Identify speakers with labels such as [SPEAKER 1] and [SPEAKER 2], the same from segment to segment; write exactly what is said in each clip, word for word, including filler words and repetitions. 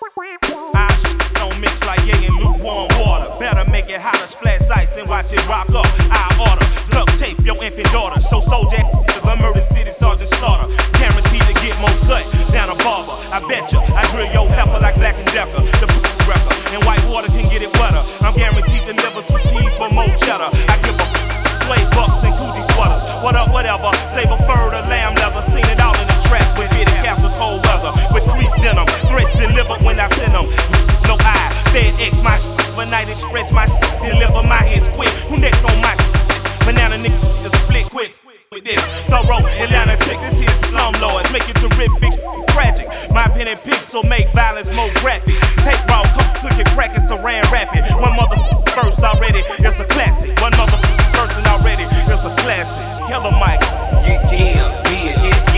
[SPEAKER 1] Our shit don't mix like yay and lukewarm water. Better make it hotter, splash ice and watch it rock up. I order, duct tape your infant daughter. So soldier if I murder city sergeant slaughter. Guaranteed to get more cut down a barber. I bet ya, I drill your heifer like Black and Decker. The record, and white water can get it wetter. I'm guaranteed to deliver some cheese for more cheddar. I give a slave bucks and Gucci sweaters. What up, whatever, save a fur to lamb leather. Seen it all in the trap with it after cold weather. With crease denim, threats delivered when I send them. No eye, FedEx my shit, overnight express my shit, deliver my hits quick. Who next on my shit? Banana nigga is split quick with this. Thorough Atlanta chick, this here slumlords, make it terrific, tragic. My pen and pixel make violence more graphic. Take raw, come cook it, crack it, saran rapid. One mother verse already, it's a classic. One mother person already, it's a classic. Killer Mike.
[SPEAKER 2] Yeah, yeah, yeah, yeah,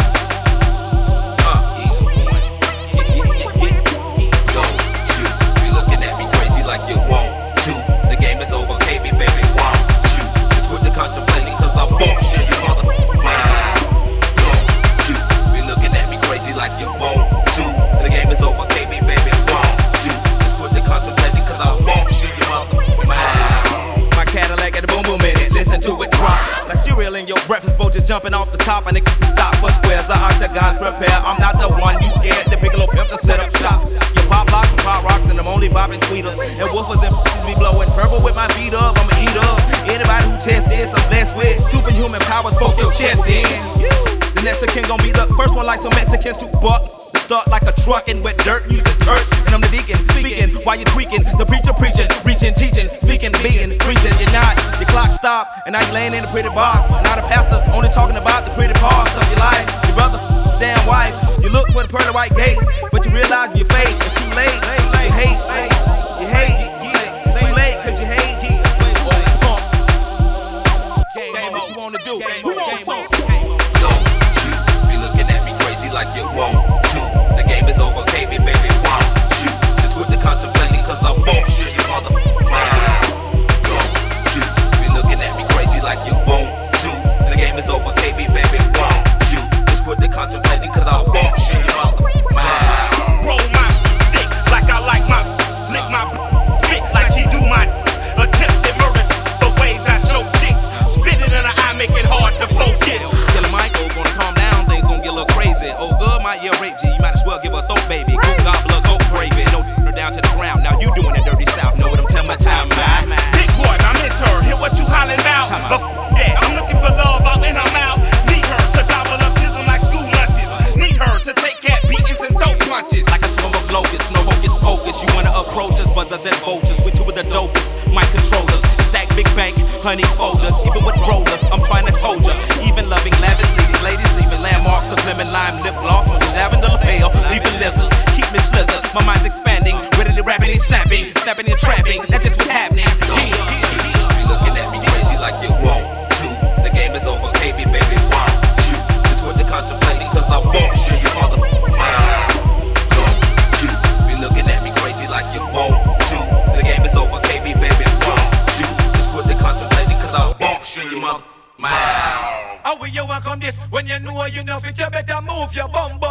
[SPEAKER 2] yeah. Uh, he's on point. Yeah, yeah, yeah, yeah. Don't you be looking at me crazy like you want to. The game is over, K B, baby, want you. Just quit the contemplating, cause I won't shit you mother. Wow. Don't you be looking at me crazy like you want to. The game is over, K B, baby, want you. Just quit the contemplating, cause I won't shit you mother. Wow. My Cadillac at the boom boom in it, listen to it drop. Like cereal in your breakfast bowl just jumping off the top. And it stop for squares or octagons prepare. I'm not the one you scared. The Piccolo pimp to set up shop. You pop locks and pop rocks and I'm only bopping tweeters. And woofers and f***ers be blowing purple with my feet up. I'ma eat up. Anybody who tests this, I'm blessed with superhuman powers, poke your chest in. The Mexican gon' be the first one like some Mexicans to buck. Start like a truck and wet dirt, use a church. And I'm the deacon, speaking while you're tweaking. The preacher preaching, reaching, teaching, speaking, being, breathing. You're not, your clock stopped, and now you're laying in a pretty box. Now the pastor only talking about the pretty parts of your life. Your brother, damn wife, you look for the pearly white gates, but you realize your fate is too late. You hate, you hate, it's too late cause you hate. Game what you wanna do? Who wants some? Don't you be looking at me crazy like you want to. The game is over, K B, baby, want you. Just quit the contemplating, cause I won't shit you mother. Don't you be looking at me crazy like you want to. The game is over, K B, baby, want you. Just quit the contemplating, cause I won't shit you mother.
[SPEAKER 1] Roll my dick like I like my, lick my dick like she do my attempted murder. The ways I choke chicks, spit it in her eye, make it hard to focus.
[SPEAKER 2] Killer Michael gonna calm down, things gonna get a little crazy. Oh good, my ear rape G, you might as well give her a throat baby. Go gobbler, go gravy, no her down to the ground. Now you doing it dirty south, know what I'm telling my time, man.
[SPEAKER 1] Big boy, my mentor, hear what you hollering about. But f yeah, I'm looking for love out in her mouth. Need her to gobble up chisel like school lunches. Need her to take cat beatings and throat punches.
[SPEAKER 2] Like a swarm of locusts, no hocus pocus. You wanna approach us, buzzers and vultures. We two of the dopest, mic controllers. Stack big bank, honey folders. Even with rollers, I'm trying to told ya. Even loving lavishly, these ladies leaving landmarks of lemon lime lip gloss. With lavender lapel, leaving lizards. Keep me slizzard, my mind's expanding. Ready to rapping and snapping, snapping and trapping. That's just what's happening. Yeah. Be looking at me crazy like you want to. The game is over, K B, baby, want you. Just quit the contemplating, cause I won't shit you mother. Don't you be looking at me crazy like you want to. The game is over, K B, baby, want you. Just quit the contemplating, cause I won't shit you mother.
[SPEAKER 1] How will you welcome this when you know you know fit? You better move your bum.